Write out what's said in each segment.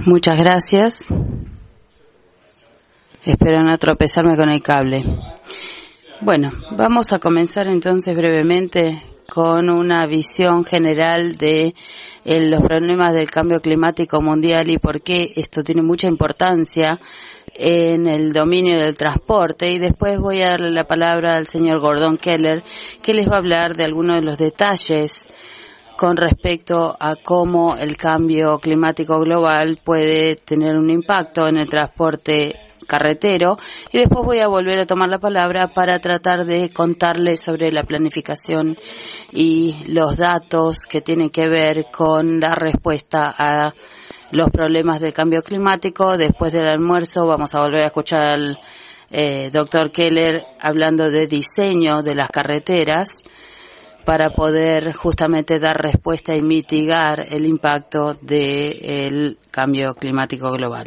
Muchas gracias. Espero no tropezarme con el cable. Bueno, vamos a comenzar entonces brevemente con una visión general de los problemas del cambio climático mundial y por qué esto tiene mucha importancia en el dominio del transporte, y después voy a darle la palabra al señor Gordon Keller, que les va a hablar de algunos de los detalles con respecto a cómo el cambio climático global puede tener un impacto en el transporte carretero, y después voy a volver a tomar la palabra para tratar de contarles sobre la planificación y los datos que tienen que ver con dar respuesta a los problemas del cambio climático. Después del almuerzo vamos a volver a escuchar al doctor Keller hablando de diseño de las carreteras para poder justamente dar respuesta y mitigar el impacto del cambio climático global.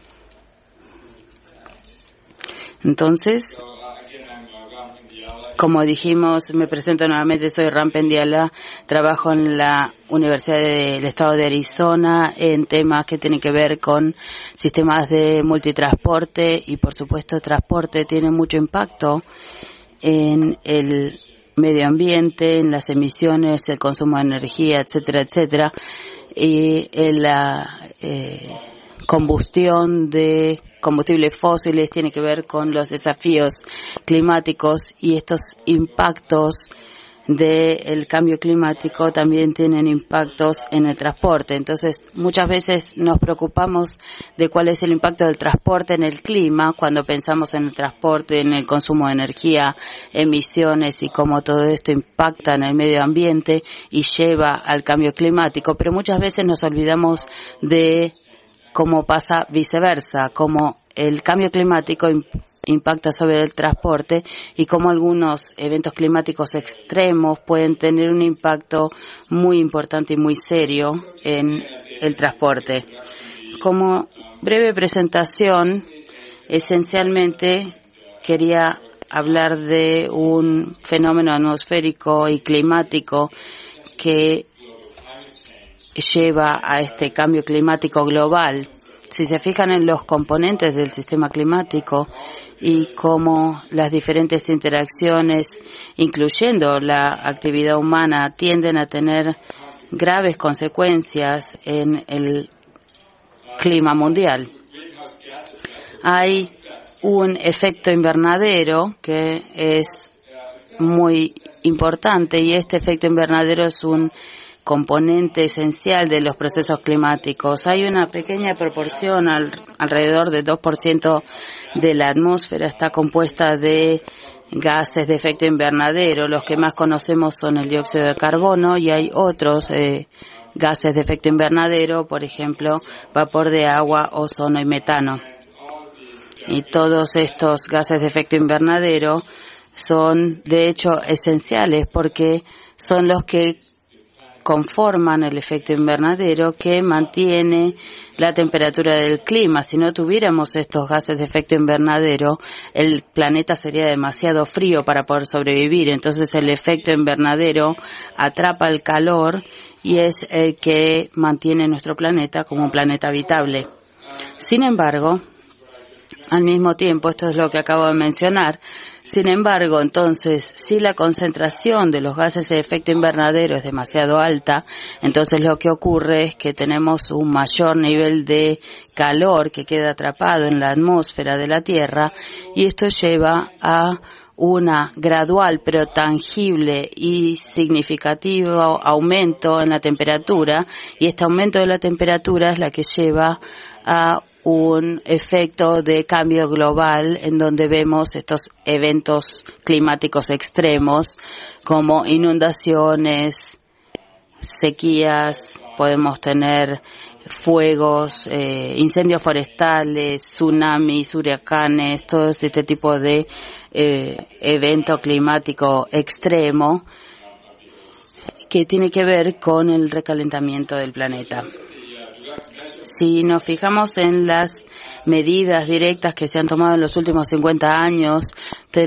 Entonces, como dijimos, me presento nuevamente, soy Ram Pendiala, trabajo en la Universidad del Estado de Arizona en temas que tienen que ver con sistemas de multitransporte, y por supuesto transporte tiene mucho impacto en el medio ambiente, en las emisiones, el consumo de energía, etcétera, etcétera, y en la combustión de combustibles fósiles tiene que ver con los desafíos climáticos, y estos impactos del cambio climático también tienen impactos en el transporte. Entonces, muchas veces nos preocupamos de cuál es el impacto del transporte en el clima cuando pensamos en el transporte, en el consumo de energía, emisiones y cómo todo esto impacta en el medio ambiente y lleva al cambio climático, pero muchas veces nos olvidamos de cómo pasa viceversa, cómo el cambio climático impacta sobre el transporte y cómo algunos eventos climáticos extremos pueden tener un impacto muy importante y muy serio en el transporte. Como breve presentación, esencialmente quería hablar de un fenómeno atmosférico y climático que lleva a este cambio climático global. Si se fijan en los componentes del sistema climático y cómo las diferentes interacciones, incluyendo la actividad humana, tienden a tener graves consecuencias en el clima mundial. Hay un efecto invernadero que es muy importante, y este efecto invernadero es un componente esencial de los procesos climáticos. Hay una pequeña proporción, alrededor del 2% de la atmósfera está compuesta de gases de efecto invernadero. Los que más conocemos son el dióxido de carbono, y hay otros gases de efecto invernadero, por ejemplo, vapor de agua, ozono y metano. Y todos estos gases de efecto invernadero son, de hecho, esenciales porque son los que conforman el efecto invernadero que mantiene la temperatura del clima. Si no tuviéramos estos gases de efecto invernadero, el planeta sería demasiado frío para poder sobrevivir. Entonces el efecto invernadero atrapa el calor y es el que mantiene nuestro planeta como un planeta habitable. Sin embargo, al mismo tiempo, esto es lo que acabo de mencionar, sin embargo, entonces, si la concentración de los gases de efecto invernadero es demasiado alta, entonces lo que ocurre es que tenemos un mayor nivel de calor que queda atrapado en la atmósfera de la Tierra, y esto lleva a una gradual pero tangible y significativo aumento en la temperatura, y este aumento de la temperatura es la que lleva a un efecto de cambio global en donde vemos estos eventos climáticos extremos como inundaciones, sequías, podemos tener fuegos, incendios forestales, tsunamis, huracanes, todo este tipo de evento climático extremo que tiene que ver con el recalentamiento del planeta. Si nos fijamos en las medidas directas que se han tomado en los últimos 50 años,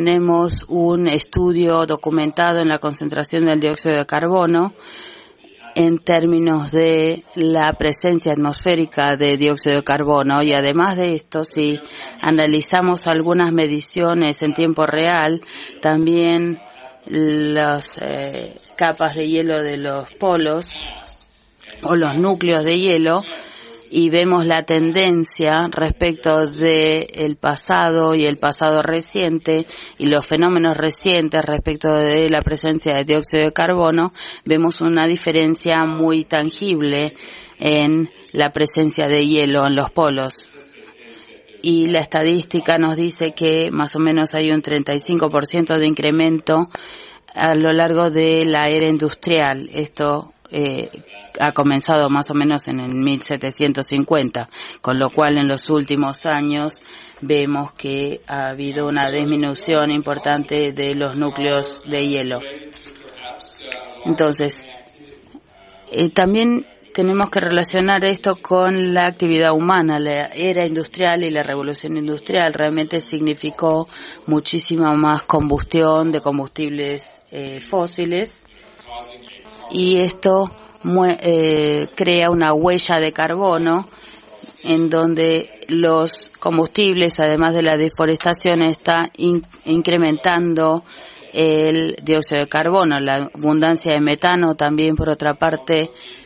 tenemos un estudio documentado en la concentración del dióxido de carbono en términos de la presencia atmosférica de dióxido de carbono. Y además de esto, si analizamos algunas mediciones en tiempo real, también las capas de hielo de los polos o los núcleos de hielo, y vemos la tendencia respecto de el pasado y el pasado reciente y los fenómenos recientes respecto de la presencia de dióxido de carbono, vemos una diferencia muy tangible en la presencia de hielo en los polos. Y la estadística nos dice que más o menos hay un 35% de incremento a lo largo de la era industrial. Esto ha comenzado más o menos en el 1750, con lo cual en los últimos años vemos que ha habido una disminución importante de los núcleos de hielo. Entonces, también tenemos que relacionar esto con la actividad humana. La era industrial y la revolución industrial realmente significó muchísima más combustión de combustibles fósiles, y esto crea una huella de carbono en donde los combustibles, además de la deforestación, está incrementando el dióxido de carbono. La abundancia de metano también, por otra parte,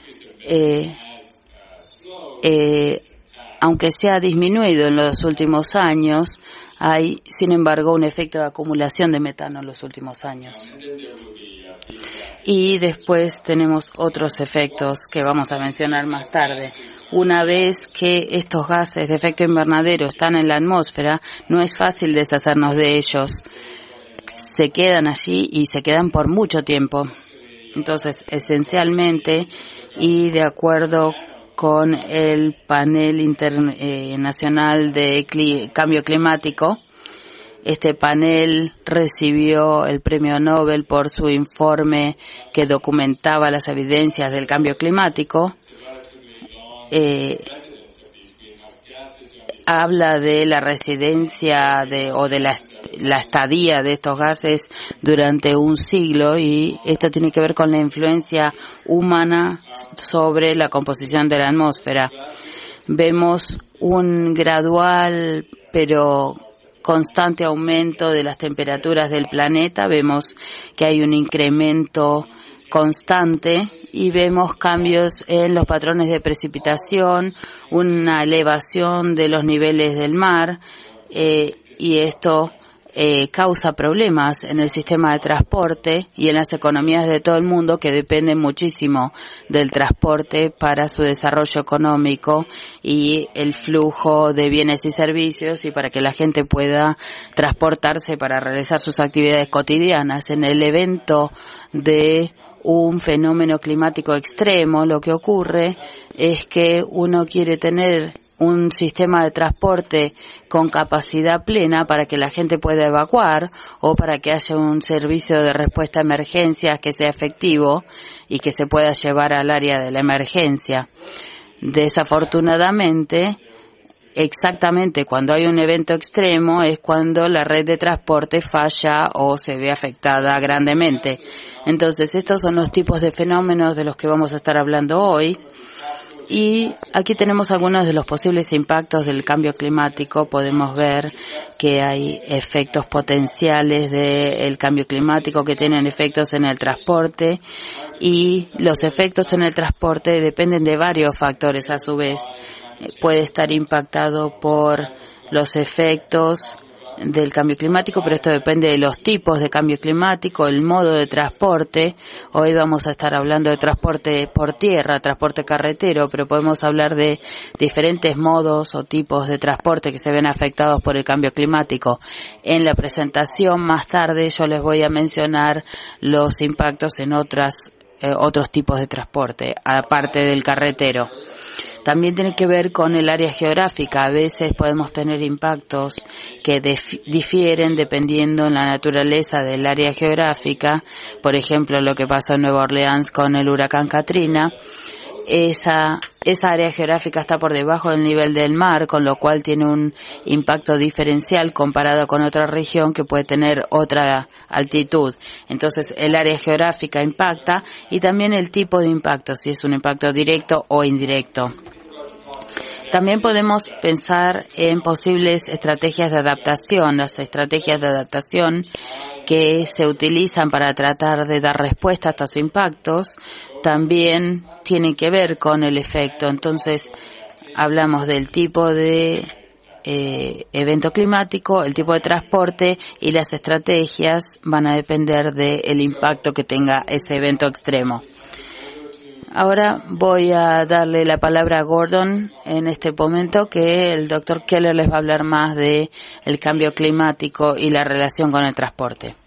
aunque se ha disminuido en los últimos años, hay, sin embargo, un efecto de acumulación de metano en los últimos años. Y después tenemos otros efectos que vamos a mencionar más tarde. Una vez que estos gases de efecto invernadero están en la atmósfera, no es fácil deshacernos de ellos. Se quedan allí y se quedan por mucho tiempo. Entonces, esencialmente, y de acuerdo con el panel internacional de cambio climático, este panel recibió el premio Nobel por su informe que documentaba las evidencias del cambio climático. Habla de la residencia o de la estadía de estos gases durante un siglo, y esto tiene que ver con la influencia humana sobre la composición de la atmósfera. Vemos un gradual pero constante aumento de las temperaturas del planeta. Vemos que hay un incremento constante y vemos cambios en los patrones de precipitación, una elevación de los niveles del mar, y esto causa problemas en el sistema de transporte y en las economías de todo el mundo, que dependen muchísimo del transporte para su desarrollo económico y el flujo de bienes y servicios, y para que la gente pueda transportarse para realizar sus actividades cotidianas. En el evento de un fenómeno climático extremo, lo que ocurre es que uno quiere tener un sistema de transporte con capacidad plena para que la gente pueda evacuar, o para que haya un servicio de respuesta a emergencias que sea efectivo y que se pueda llevar al área de la emergencia. Desafortunadamente, exactamente cuando hay un evento extremo es cuando la red de transporte falla o se ve afectada grandemente. Entonces, estos son los tipos de fenómenos de los que vamos a estar hablando hoy. Y aquí tenemos algunos de los posibles impactos del cambio climático. Podemos ver que hay efectos potenciales del cambio climático que tienen efectos en el transporte, y los efectos en el transporte dependen de varios factores a su vez. Puede estar impactado por los efectos del cambio climático, pero esto depende de los tipos de cambio climático, el modo de transporte. Hoy vamos a estar hablando de transporte por tierra, transporte carretero, pero podemos hablar de diferentes modos o tipos de transporte que se ven afectados por el cambio climático. En la presentación más tarde yo les voy a mencionar los impactos en otros tipos de transporte, aparte del carretero. También tiene que ver con el área geográfica. A veces podemos tener impactos que difieren dependiendo en la naturaleza del área geográfica. Por ejemplo, lo que pasó en Nueva Orleans con el huracán Katrina. Esa esa área geográfica está por debajo del nivel del mar, con lo cual tiene un impacto diferencial comparado con otra región que puede tener otra altitud. Entonces, el área geográfica impacta y también el tipo de impacto, si es un impacto directo o indirecto. También podemos pensar en posibles estrategias de adaptación. Las estrategias de adaptación que se utilizan para tratar de dar respuesta a estos impactos también tienen que ver con el efecto. Entonces, hablamos del tipo de evento climático, el tipo de transporte y las estrategias van a depender del impacto que tenga ese evento extremo. Ahora voy a darle la palabra a Gordon en este momento, que el Dr. Keller les va a hablar más de el cambio climático y la relación con el transporte.